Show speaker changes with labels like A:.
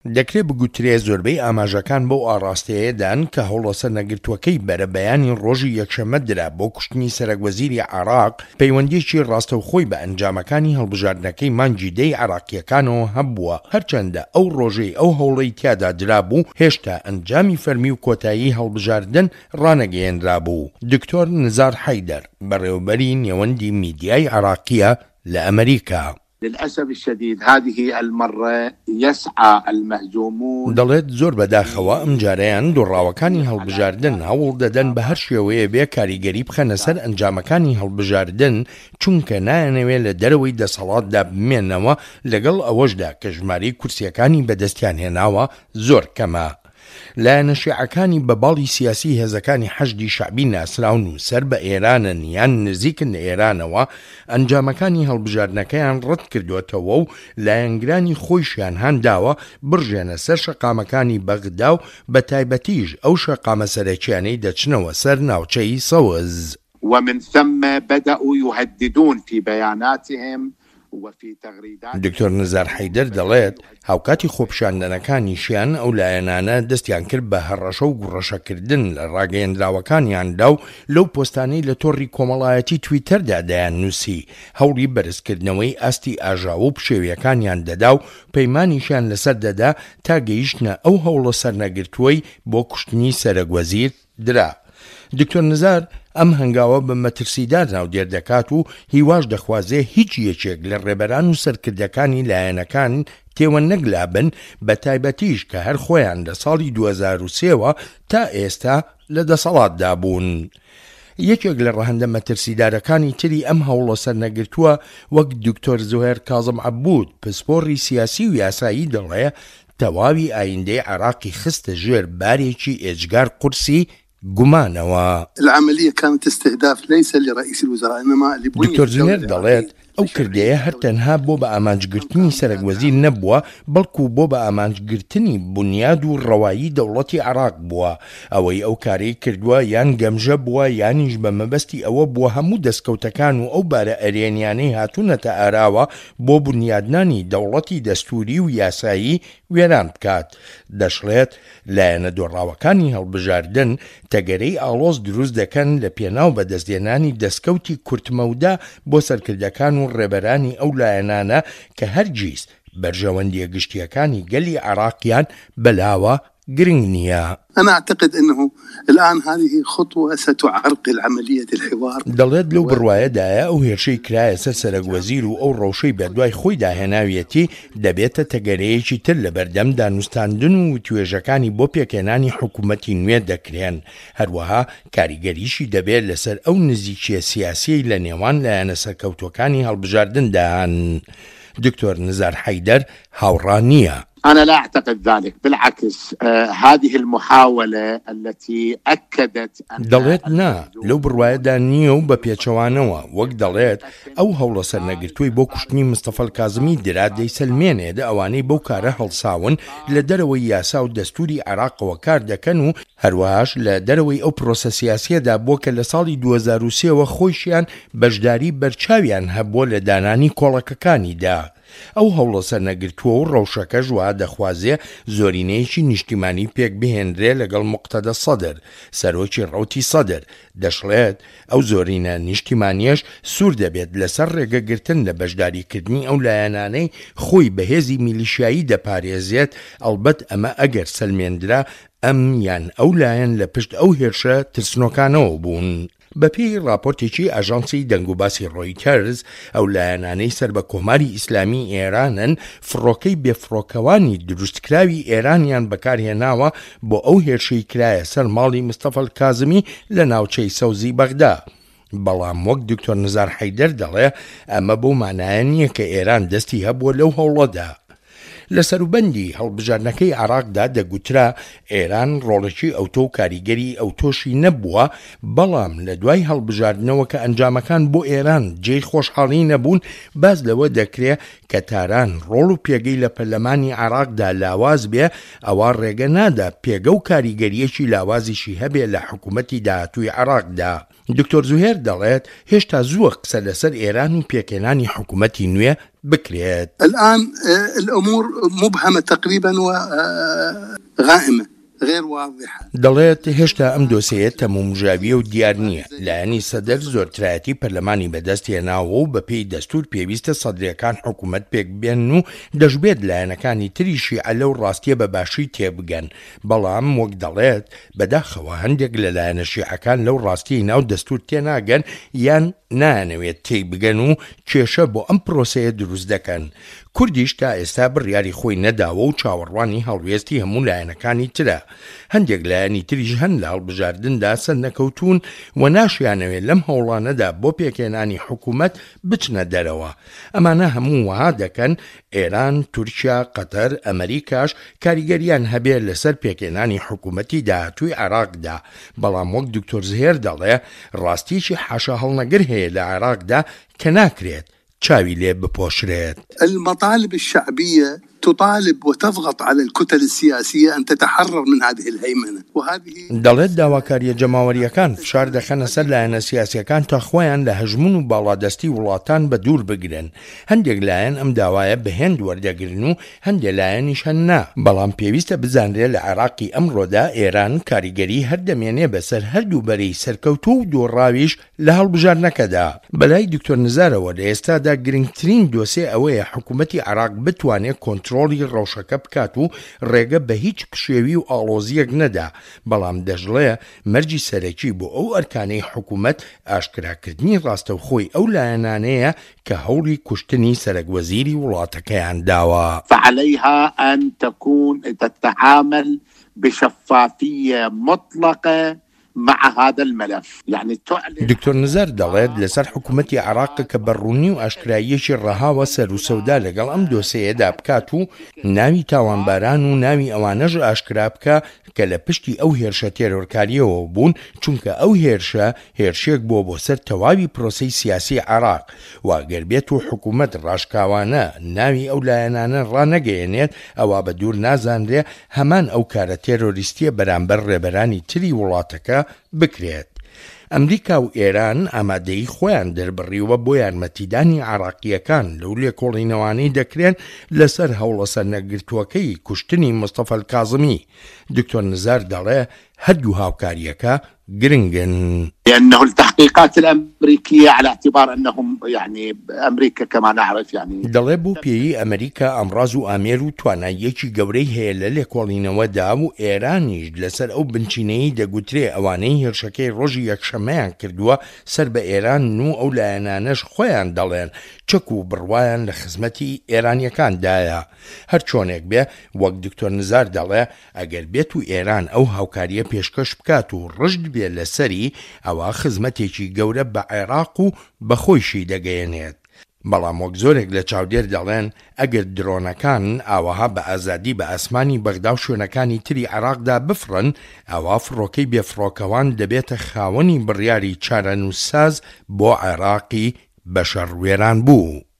A: دەکرێت بگوترێ زۆربەی ئاماژەکان بەو ئاڕاستەیەدان کە هەوڵەسەر نەگرتووەکەی بەرە بەیانی ڕۆژی یەکشەممە درا بۆ کوشتنی سەرۆکوەزیری عێراق پەیوەندیەکی ڕاستەوخۆی بە ئەنجامەکانی هەڵبژاردنەکەی مانگی دەی عێراقیەکانەوە هەبووە، هەرچەندە ئەو ڕۆژەی ئەو هەوڵەی تیادا درابوو هێشتا ئەنجامی فەرمی و کۆتایی هەڵبژاردن ڕانەگەیەنرابوو. دکتۆر نزار حەیدەر بەڕێوەبەری نێوەندی میدیای عێراقیە لە ئەمریکا.
B: للأسف الشديد هذه المرة يسعى المهزومون
A: دەڵێت زۆر بەداخەوە ئەم جارەیان دوڕاوەکانی هەڵبژاردن هەوڵ دەدەن بە هەر شێوەیە بێ کاریگەری بخەنە سەر ئەنجامەکانی هەڵبژاردن چونکە نایەنەوێت لە دەرەوەی دەسەڵاتدا بمێنەوە لەگەڵ ئەوەشدا کە ژمارەی کورسیەکانی بەدەستیان هێناوە زۆر کەمە. لایەنە شیعەکانی بە باڵی سیاسی هێزەکانی حەشدی شەعبی ناسراون و سەر بە ئێرانن یان نزیکن لە ئێرانەوە ئەنجامەکانی هەڵبژاردنەکەیان ڕەت کردوێتەوە و لایەنگرانی خۆیشیان هەنداوە بڕژێنە سەر شەقامەکانی بەغدا و بە تایبەتیش ئەو شەقامە سەرەکیانەی دەچنەوە سەر ناوچەی سەوز.
B: ومن ثم بدأوا يهددون في بياناتهم
A: دکتۆر نزار حەیدەر دەڵێت هاوکاتی خۆپیشاندنەکانیشیان ئەو لایەنانە دەستیان کرد بە هەڕەشە و گوڕەشەکردن لە ڕاگەیەندراوەکانیاندا و لەو پۆستانەی لە تۆڕی کۆمەڵایەتی تویتەردا دەیان نووسی هەوڵی بەرزکردنەوەی ئاستی ئاژاوە و پشێویەکانیان دەدا و پەیمانیشیان لەسەر دەدا تا گەیشتنە ئەو هەوڵە سەرنەگرتووەی بۆ کوشتنی سەرۆکوەزیر درا. دکتۆر نزار ئەم هەنگاوە بە مەترسیدار ناودێر دەکات و هیواش دەخوازێ هیچ یەکێک لە ڕێبەران و سەرکردەکانی لایەنەکان تێوە نەگلابن بە تایبەتیش کە هەر خۆیان لە ساڵی 2003ەوە تا ئێستا لە دەسەڵاتدا بوون. یەکێک لە ڕەهەندە مەترسیدارەکانی تری ئەم هەوڵە سەرنەگرتووە وەک دکتۆر زوهێر کاظم عەبود پسپۆڕی سیاسی و یاسایی دەڵێ تەواوی ئایندەی عێراقی خستە ژێر بارێکی ئێجگار قورسی گومانەوە.
C: العملية كانت استهداف ليس لرئيس الوزراء إنما
A: دکتۆر زوهێر دەڵێت ئەو کردەیە هەر تەنها بۆ بە ئامانجگرتنی سەرۆکوەزیر نەبووە بەڵکو بۆ بە ئامانجگرتنی بنیاد و ڕەوایی دەوڵەتی عێراق بووە. ئەوەی ئەو کارەی کردووە یان گەمژە بووە یانیش بە مەبەستی ئەوە بووە هەموو دەستکەوتەکان و ئەو بارە ئەرێنیانەی هاتوونەتە ئاراوە بۆ بنیادنانی دەوڵەتی دەستوری و یاسایی وێران بکات. دەشڵێت لایەنە دۆڕاوەکانی هەڵبژاردن تەگەرەی ئاڵۆز دروست دەکەن لە پێناو بەدەستێنانی دەستکەوتی کورتمەودا بۆ سەرکردەکان و ڕێبەرانی ئەو لایەنانە کە هەرگیز بەرژەوەندیە گشتیەکانی گەلی عێراقیان بەلاوە گرنگ نییە.
C: أنا أعتقد أنه الآن هذه خطوة ستعرقل عملية الحوار.
A: دەڵێت لەو بڕوایەدایە ئەو هێرشەی کرایە سەر سەرۆکوەزیر و ئەو ڕەوشەی بەدوای خۆی داهێناویەتی دەبێتە تەگەرەیەکی تر لە بەردەم دانوستاندن و توێژەکانی بۆ پێکێنانی حکوومەتی نوێ دەکرێن. هەروەها کاریگەریشی دەبێت لەسەر ئەو نزیکیە سیاسی لە نێوان لایەنە سەرکەوتوەکانی هەڵبژاردندان. دکتۆر نزار حەیدەر هاوڕا نییە.
B: أنا لا أعتقد ذلك، بالعكس هذه المحاولة التي أكدت أن
A: دەڵێت نا لەو بڕوایەدا نییە و بە پێچەوانەوە وەک دەڵێت ئەو هەوڵە سەرنەگرتووی بۆ کوشتنی مستەفا کاظمی درا دەیسەلمێنێ ئەوانەی بەو کارە هەڵساون لە دەرەوەی یاسا و دەستوری عێراقەوە کار دەکەن و هەروەهاش لە دەرەوەی ئەو پرۆسە سیاسیەدا بۆ کە لە ساڵی 2003ەوە خۆیشیان بەشداری بەرچاویان هەبووە لە دانانی کۆڵەکەکانیدا. ئەو هەوڵە سەرنەگرتووە و ڕەوشەکەش وا دەخوازێ زۆرینەیەکی نیشتیمانی پێک بهێنرێ لەگەڵ موقتەدە سەدر سەرۆکی ڕەوتی سەدر. دەشڵێت ئەو زۆرینە نیشتیمانیەش سوور دەبێت لەسەر ڕێگەگرتن لە بەشداریکردنی ئەو لایەنانەی خۆی بەهێزی میلیشیایی دەپارێزێت. ئەڵبەت ئەمە ئەگەر سەلمێندرا ئەم یان ئەو لایەن لە پشت ئەو هێرشە ترسنۆکانەوە بوون. بەپێی راپۆرتێکی ئاژانسی دەنگوباسی ڕۆیتەرز ئەو لایەنانەی سەر بە کۆماری ئیسلامی ئێرانن فڕۆکەی بێفڕۆکەوانی دروستکراوی ئێرانیان بەکارهێناوە بۆ ئەو هێرشەی کرایە سەر ماڵی مستەفا کاظمی لە ناوچەی سەوزی بەغدا. بەڵام وەک دکتۆر نزار حەیدەر دەڵێ ئەمە بۆ مانایە نییە کە ئێران دەستی هەبووە لەو هەوڵەدا. لە سەروبەندی هەڵبژاردنەکەی عێراقدا دەگوترا ئێران ڕۆڵێکی ئەوتۆ و کاریگەری ئەوتۆشی نەبووە، بەڵام لە دوای هەڵبژاردنەوە کە ئەنجامەکان بۆ ئێران جێی خۆشحاڵی نەبوون باز لەوە دەکرێت کە تاران ڕۆڵ و پێگەی لە پەرلەمانی عێراقدا لاواز بێ ئەوە ڕێگە نادا پێگە و کاریگەریەکی لاوازیشی هەبێ لە حکوومەتی داهاتووی عێراقدا. دکتۆر زوهێر دەڵێت هێشتا زووە قسە لەسەر ئێران و پێکێنانی حکوومەتی نوێ بکرێت.
C: الآن الأمور مبهمة تقريبا وغائمة غير واضحة.
A: دەڵێت هێشتا ئەم دۆسەیە تەمومژاویە و دیار نییە. لایەنی سەدەر زۆرترایەتی پەرلەمانی بەدەست هێناوە و بە پێی دەستور پێویستە سەدرەکان حکوومەت پێک بێن و دەشبێت لایەنەکانی تریشی عەلە و ڕاستیە بە باشی تێبگەن. بەڵام وەک دەڵێت بەداخەوە هەندێک لە لایەنە شیعەکان لەو ڕاستی ناو دەستور تێناگەن یان نانەوێت تێی بگەن و کێشە بۆ ئەم پرۆسەیە دروست دەکەن. کوردیش تا ئێستا بڕیاری خۆی نەداوە و چاوەڕوانی هەڵوێستی هەموو لایەنەکانی ترە. هەندێک لایەنی تریش هەن لە هەڵبژاردندا سەر نەکەوتون و ناشیانەوێت لەم هەوڵانەدا بۆ پێکێنانی حکوومەت بچنە دەرەوە. ئەمانە هەموو وەها دەکەن ئێران، تورکیا، قەتەر، ئەمریکاش کاریگەریان هەبێت لەسەر پێکێنانی حکوومەتی داهاتووی عێراقدا. بەڵام وەک دکتۆر زهێر دەڵێ ڕاستیشی حاشا هەڵنەگر هەیە لە عێراقدا کە ناکرێت چاوی لێ بپۆشرێت.
C: المطالب الشعبية تطالب وتضغط على الكتل السياسية أن تتحرر من هذه الهيمنة وهذه
A: دەڵێت داواکاریە جەماوەریەکان فشار دەخەنە سەر لایەنە سیاسیەکان تا خۆیان لە هەژمون و باڵادەستی وڵاتان بە دوور بگرن. هەندێک لایەن ئەم داوایە بەهێند وەردەگرن و هەندێک لایەنیش هەننا. بەڵام پێویستە بزانرێت لە عێراقی ئەمڕۆدا ئێران کاریگەری هەردەمێنێ بەسەر هەردوو بەرەی سەرکەوتو و دۆڕاویش لە هەڵبژارنەکەدا. بەلای دکتۆر نزارەوە لە ئێستادا گرنگترین دۆسێ ئەوەیە حکوومەتی عێراق بتوانێت کۆنتڕۆلی ڕەوشەکە بکات و ڕێگە بە هیچ کشێوی و ئاڵۆزیەک نەدا. بەڵام دەژڵێ مەرجی سەرەکی بۆ ئەو ئەرکانەی حکوومەت ئاشکراکردنی ڕاستەوخۆی ئەو لایەنانەیە کە هەوڵی کوشتنی سەرەکوەزیری وڵاتەکەیان داوە.
B: فعليها أن تتعامل بشفافية مطلقة مع هذا الملف. يعني
A: دکتۆر نزار دەڵێت لەسەر حکوومەتی عێراق کە بەڕوونی و ئاشکراییەکی ڕەهاوە سەر و سەودا لەگەڵ ئەم دۆسەیەدا بکات و ناوی تاوانباران و ناوی ئەوانەژ ئاشکرا بکە کە لە پشتی ئەو هێرشە تێرۆرکاریەوە بوون، چونکە ئەو هێرشێک بۆ سەر تەواوی پرۆسەی سیاسی عێراق واگەر بێت و حکوومەت ڕاشکاوانە ناوی ئەو لایەنانە ڕانەگەیەنێت ئەوە بە دوور نازانرێ هەمان ئەو کارە تێرۆریستیە بەرامبەر ڕێبەرانی تری وڵاتەکە بکرێت. ئەمریکا و ئێران ئامادەی خۆیان دەربڕیوە بۆ یارمەتیدانی عێراقیەکان لەو لێکۆڵینەوانەی دەکرێن لەسەر هەوڵە سەرنەگرتووەکەی کوشتنی مستەفا الکاظمی. دکتۆر نزار دەڵێ هەردوو هاوکاریەکە گرنگن.
B: لأنه التحقيقات الأمريكية على اعتبار أنهم يعني أمريكا كما نعرف يعني
A: دەڵێ بۆ پێی ئەمریکا ئەمڕاز و ئامێر و تواناییەکی گەورەی هەیە لە لێکۆڵینەوەدا و ئێرانیش لەسەر ئەو بنچینەی دەگوترێ ئەوانەی هێرشەکەی ڕۆژی یەکشەمەیان کردووە سەر بە ئێران و ئەو لایەنانەش خۆیان دەڵێن چەک و بڕوایان لە خزمەتی ئێرانیەکاندایە. هەر چۆنێک بێ وەک دکتۆر نزار دەڵێ ئەگەر بێت و ئێران ئەو هاوکاریە پێشکەش بکات و ڕژد بێ لەسەری ئەوە خزمەتێکی گەورە بە عێراق و بەخۆیشی دەگەیەنێت. بەڵام وەک زۆرێک لە چاودێر دەڵێن ئەگەر درۆنەکان ئاوەها بە ئازادی بە ئاسمانی بەغدا و شوێنەکانی تری عێراقدا بفڕن ئەوە فڕۆکەی بێفڕۆکەوان دەبێتە خاوەنی بڕیاری چارەنووسساز بۆ عێراقی بەشەڕوێران بوو.